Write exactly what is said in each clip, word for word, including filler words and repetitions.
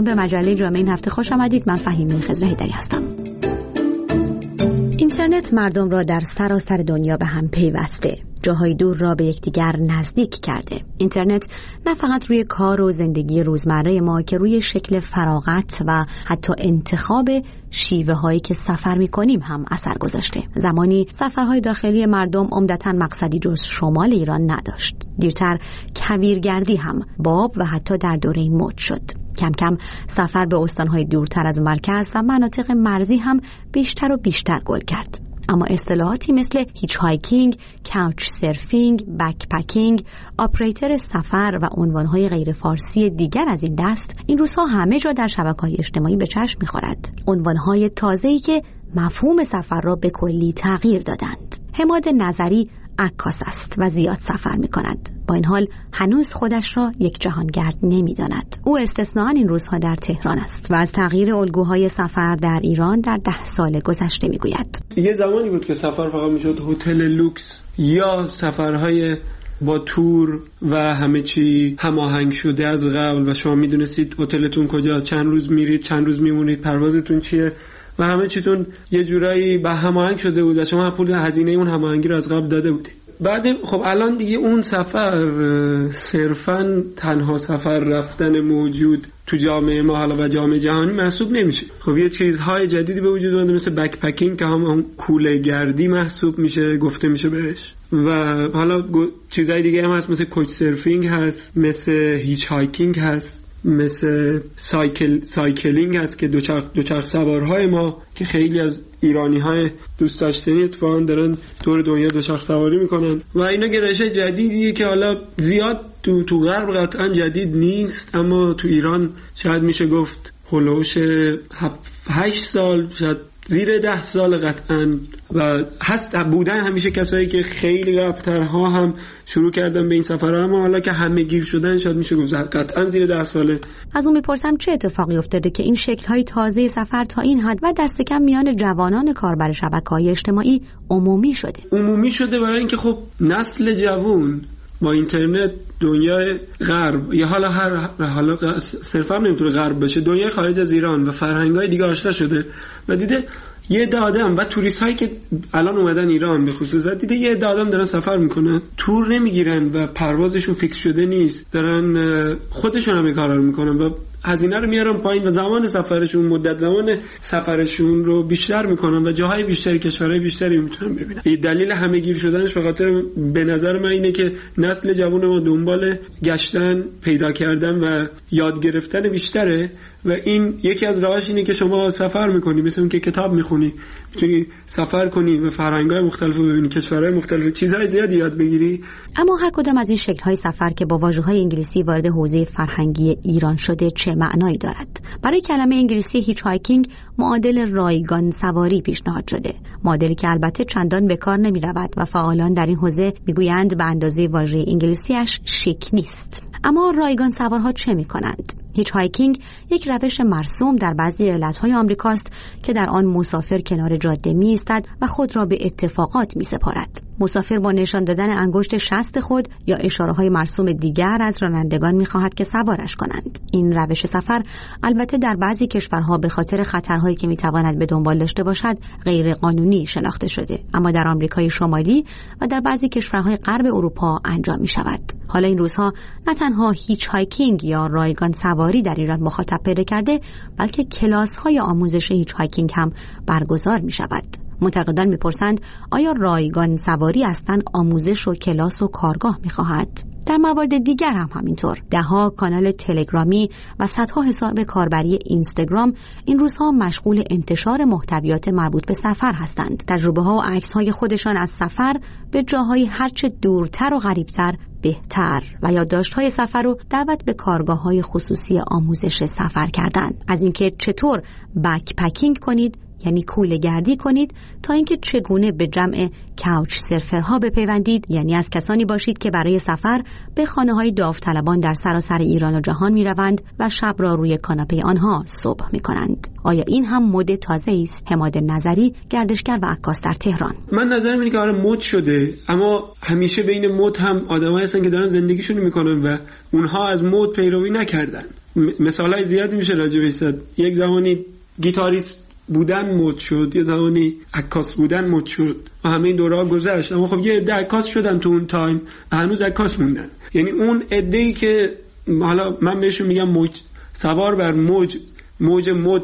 به مجله جامعه این هفته خوش آمدید. من فهیمه خضرهیدری هستم. اینترنت مردم را در سراسر دنیا به هم پیوسته، جاهای دور را به یکدیگر نزدیک کرده. اینترنت نه فقط روی کار و زندگی روزمره ما که روی شکل فراغت و حتی انتخاب شیوه هایی که سفر می کنیم هم اثر گذاشته. زمانی سفرهای داخلی مردم عمدتاً مقصدی جز شمال ایران نداشت. دیرتر کویرگردی هم باب و حتی در دوره مد شد. کم کم سفر به استانهای دورتر از مرکز و مناطق مرزی هم بیشتر و بیشتر گل کرد. اما اصطلاحاتی مثل هیچ هایکینگ، کاوچ سرفینگ، بکپکینگ، آپریتر سفر و عنوانهای غیر فارسی دیگر از این دست این روزها همه جا در شبکه‌های اجتماعی به چشم می‌خورد. عنوانهای تازه‌ای که مفهوم سفر را به کلی تغییر دادند. حماد نظری عکاس است و زیاد سفر می‌کند. با این حال هنوز خودش را یک جهانگرد نمی‌داند. او استثناءً این روزها در تهران است و از تغییر الگوهای سفر در ایران در ده سال گذشته می‌گوید. یه زمانی بود که سفر فقط می‌شد هتل لوکس یا سفرهای با تور و همه چی هماهنگ شده از قبل و شما می‌دونستید هتلتون کجاست، چند روز میرید، چند روز میمونید، پروازتون چیه و همه چیتون یه جورایی به هماهنگ شده بود و شما پول هزینه اون هماهنگی رو از قبل داده بودید. بعد خب الان دیگه اون سفر صرفاً تنها سفر رفتن موجود تو جامعه ما حالا و جامعه جهانی محسوب نمیشه. خب یه چیزهای جدیدی به وجود اومده مثل بکپکینگ که هم کوله گردی محسوب میشه، گفته میشه بهش، و حالا چیزهای دیگه هم هست مثل کوچ سرفینگ هست، مثل هیچ هایکینگ هست، مثل سایکل سایکلینگ هست که دوچرخ دوچرخ سوارهای ما که خیلی از ایرانی‌های دوست داشتنی اتفاقا دارن دور دنیا دوچرخ سواری میکنن و اینا گرایش جدیدیه که حالا زیاد تو تو غرب قطعا جدید نیست، اما تو ایران شاید میشه گفت هولوش هشت سال، شاید زیر ده سال قطعا و هست بودن همیشه کسایی که خیلی قبل‌ترها هم شروع کردن به این سفر، اما حالا که همه گیر شدن شاید میشه گفت قطعا زیر ده ساله. از اون میپرسم چه اتفاقی افتاده که این شکل‌های تازه سفر تا این حد و دست کم میان جوانان کاربر شبکه‌های اجتماعی عمومی شده؟ عمومی شده برای اینکه خب نسل جوان با اینترنت دنیای غرب یا حالا هر حالا صرفا نمیتونه غرب بشه، دنیای خارج از ایران و فرهنگ‌های دیگه آشنا شده و دیده یه عده آدم و توریست هایی که الان اومدن ایران به خصوص و دیده یه عده آدم دارن سفر میکنن، تور نمیگیرن و پروازشون فیکس شده نیست، دارن خودشون هم کارا رو میکنن و هزینه رو میارن پایین و زمان سفرشون مدت زمان سفرشون رو بیشتر میکنن و جاهای بیشتری کشورهای بیشتری میتونن ببینن. این دلیل همه گیر شدنش به خاطر به نظر من اینه که نسل جوان ما دنبال گشتن، پیدا کردن و یاد گرفتن بیشتره و این یکی از راهاش اینه که شما سفر میکنی، مثل اون که کتاب میخونی میتونی سفر کنی و فرهنگ‌های مختلف رو ببینی، کشورهای مختلف، چیزهای زیادی یاد بگیری. اما هر کدام از این شکل‌های سفر که با واژه‌های انگلیسی وارد حوزه فرهنگی ایران شده چه معنایی دارد؟ برای کلمه انگلیسی هیچ هایکینگ معادل رایگان سواری پیشنهاد شده، معادلی که البته چندان به کار نمی‌رود و فعالان در این حوزه میگویند به اندازه واژه انگلیسیش شیک نیست. اما رایگان سوارها چه می‌کنند؟ هیچ هایکینگ یک روش مرسوم در بعضی ایالت‌های آمریکاست که در آن مسافر کنار جاده می‌ایستد و خود را به اتفاقات می‌سپارد. مسافر با نشان دادن انگشت شست خود یا اشاره‌های مرسوم دیگر از رانندگان می‌خواهد که سوارش کنند. این روش سفر البته در بعضی کشورها به خاطر خطرهایی که می‌تواند به دنبال داشته باشد غیر قانونی شناخته شده، اما در آمریکای شمالی و در بعضی کشورهای غرب اروپا انجام می‌شود. حالا این روزها نه تنها هیچ هایکینگ یا رایگان سواری در ایران مخاطب پیدا کرده، بلکه کلاس‌های آموزش هیچ هایکینگ هم برگزار می‌شود. منتقدان می‌پرسند آیا رایگان سواری اصلاً آموزش و کلاس و کارگاه می‌خواهد؟ در موارد دیگر هم همینطور. ده‌ها کانال تلگرامی و صدها حساب کاربری اینستاگرام این روزها مشغول انتشار محتویات مربوط به سفر هستند. تجربه‌ها و عکس‌های خودشان از سفر به جاهای هرچه دورتر و غریبتر بهتر و یادداشت‌های سفر و دعوت به کارگاه‌های خصوصی آموزش سفر کردن، از اینکه چطور بکپکینگ کنید یعنی کوله گردی کنید تا اینکه چگونه به جمع کاوچ سرفرها بپیوندید، یعنی از کسانی باشید که برای سفر به خانه‌های داوطلبان در سراسر ایران و جهان می‌روند و شب را روی کاناپه آنها صبح می‌کنند. آیا این هم مد تازه‌ای است؟ حماد نظری، گردشگر و عکاس در تهران. من نظرم اینه که آره مد شده، اما همیشه بین مد هم آدمایی هستن که دارن زندگیشون می‌کنن و اونها از مد پیروی نکردن. مثالای زیادی میشه راجع به زد. یک زمانی گیتاریست بودن مد شد، یه زمانی عکاس بودن مد شد و همه این دوره‌ها گذشت، اما خب یه عده عکاس شدن تو اون تایم، هنوز عکاس موندن. یعنی اون عده‌ای که حالا من بهشون میگم موج سوار بر موج موج مد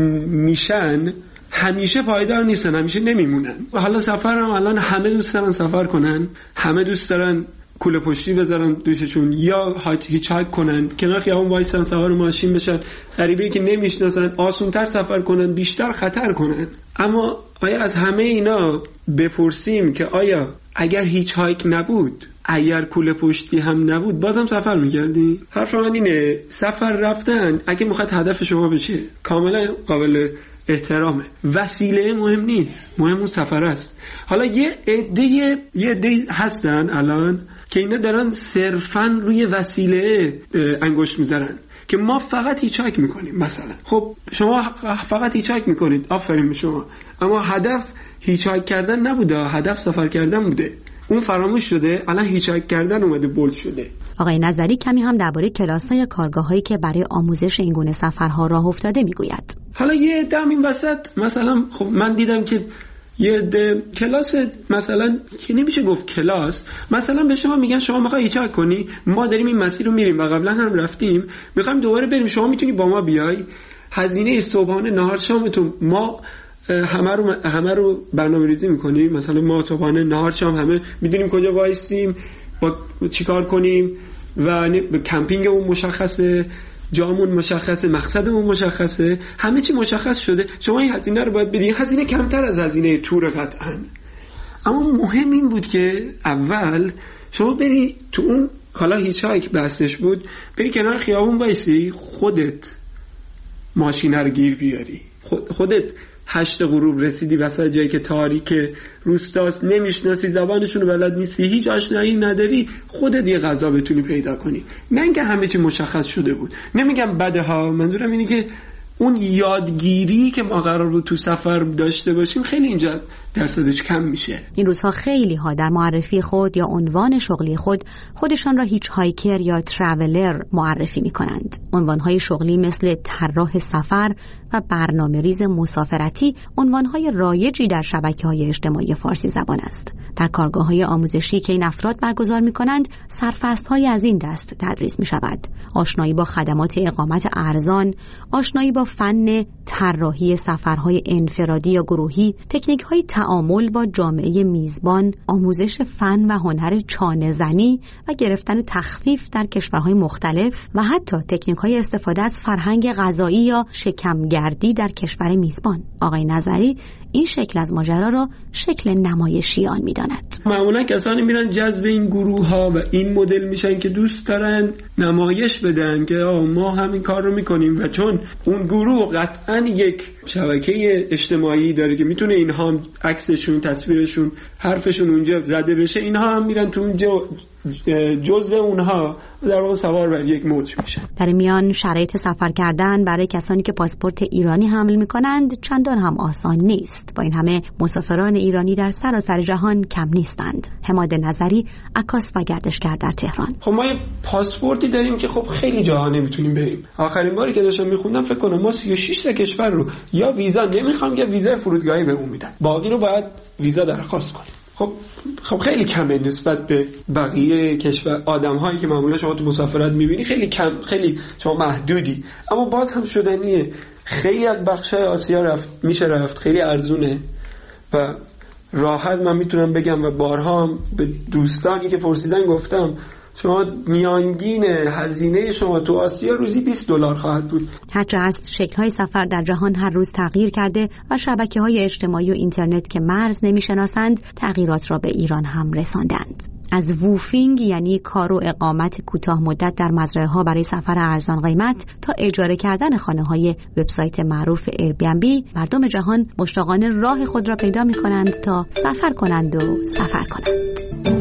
میشن، همیشه پایدار نیستن، همیشه نمیمونن. و حالا سفر هم الان همه دوست دارن سفر کنن، همه دوست دارن کوله پشتی بذارن دوششون یا هیچ هایک کنن، کنار خیابون وایسن، سوار ماشین بشن، غریبه‌ای که نمیشناسن آسون‌تر سفر کنن، بیشتر خطر کنن. اما آیا از همه اینا بپرسیم که آیا اگر هیچ هایک نبود، اگر کوله پشتی هم نبود، بازم سفر می‌کردی؟ حرف من اینه سفر رفتن اگه میخواد هدف شما بشه کاملا قابل احترامه، وسیله مهم نیست، مهم اون سفر است. حالا یه عده یه عده هستن الان که اینا دارن صرفاً روی وسیله انگشت میذارن که ما فقط هیچاک میکنیم مثلا. خب شما فقط هیچاک میکنید، آفرین به شما، اما هدف هیچاک کردن نبوده، هدف سفر کردن بوده، اون فراموش شده، الان هیچاک کردن اومده بولد شده. آقای نظری کمی هم درباره کلاس‌ها یا کارگاه‌هایی که برای آموزش این گونه سفرها راه افتاده میگوید. حالا یه دم این وسط مثلا خب من دیدم که یه ده کلاس مثلا که نمیشه گفت کلاس، مثلا به شما میگن شما میخوای هیچاک کنی، ما داریم این مسیر رو میریم و قبلا هم رفتیم، میخوایم دوباره بریم، شما میتونی با ما بیای، هزینه صبحانه نهار شامتون ما همه رو همه رو برنامه‌ریزی میکنیم، مثلا ما صبحانه نهار شام همه میدونیم کجا وایسیم، با چیکار کنیم و کمپینگمون مشخصه، جامون مشخصه، مقصدمون مشخصه، همه چی مشخص شده. شما این هزینه رو باید بدید، هزینه کمتر از هزینه تور قطعاً، اما مهم این بود که اول شما بری تو اون، حالا هیچ هایک بحثش بود، بری کنار خیابون وایسی، خودت ماشین رو گیر بیاری، خودت هشت غروب رسیدی وسط جایی که تاریک روستاست، نمیشناسی، زبانشون رو بلد نیستی، هیچ آشنایی نداری، خودت یه غذا بتونی پیدا کنی. نه اینکه همه چی مشخص شده بود، نمیگم بده ها، منظورم اینه که اون یادگیری که ما قرار بود تو سفر داشته باشیم خیلی اینجا درصدش کم میشه. این روزها خیلی ها در معرفی خود یا عنوان شغلی خود خودشان را هیچ هایکر یا ترافلر معرفی میکنند. عنوانهای شغلی مثل طراح سفر و برنامه‌ریز مسافرتی عنوانهای رایجی در شبکه‌های اجتماعی فارسی زبان است. در کارگاه‌های آموزشی که این افراد برگزار می‌کنند، سرفصل‌های از این دست تدریس می‌شود: آشنایی با خدمات اقامت ارزان، آشنایی با فن طراحی سفرهای انفرادی یا گروهی، تکنیک‌های تعامل با جامعه میزبان، آموزش فن و هنر چانه‌زنی و گرفتن تخفیف در کشورهای مختلف و حتی تکنیک‌های استفاده از فرهنگ غذایی یا شکمگردی در کشور میزبان. آقای نظری این شکل از ماجرا را شکل نمایشی آن می‌داند. معمولا کسانی میرن جذب این گروه‌ها و این مدل میشن که دوست دارن نمایش بدن که ما همین کار رو میکنیم و چون اون گروه قطعاً یک شبکه اجتماعی داره که میتونه اینها هم عکسشون، تصویرشون، حرفشون اونجا زده بشه، اینها هم میرن تو اونجا جزء اونها در واقع سوار بر یک موج میشن. در میان شرایط سفر کردن برای کسانی که پاسپورت ایرانی حمل میکنند چندان هم آسان نیست. با این همه مسافران ایرانی در سراسر جهان کم نیستند. حماد نظری، عکاس و گردشگر در تهران. خب ما یه پاسپورتی داریم که خب خیلی جاها نمیتونیم بریم. آخرین باری که داشتم میخوندم فکر کنم ما سی و شش تا کشور رو یا ویزا نمیخوام یا ویزا فرودگاهی بهمون میدن، باقی رو باید ویزا درخواست کنیم. خب خب خیلی کمه نسبت به بقیه کشور. آدم‌هایی که معمولا شما تو مسافرت می‌بینی خیلی کم، خیلی شما محدودی، اما باز هم شدنیه. خیلی از بخش‌های آسیا رفت میشه رفت، خیلی ارزونه و راحت من میتونم بگم و بارها به دوستانی که پرسیدن گفتم شما میانگین هزینه شما تو آسیا روزی بیست دلار خواهد بود. هرچه هست شکل‌های سفر در جهان هر روز تغییر کرده و شبکه‌های اجتماعی و اینترنت که مرز نمی‌شناسند تغییرات را به ایران هم رساندند. از ووفینگ یعنی کار و اقامت کوتاه مدت در مزرعه‌ها برای سفر ارزان قیمت تا اجاره کردن خانه‌های وبسایت معروف ایربی‌ان‌بی، مردم جهان مشتاقانه راه خود را پیدا می‌کنند تا سفر کنند و سفر کنند.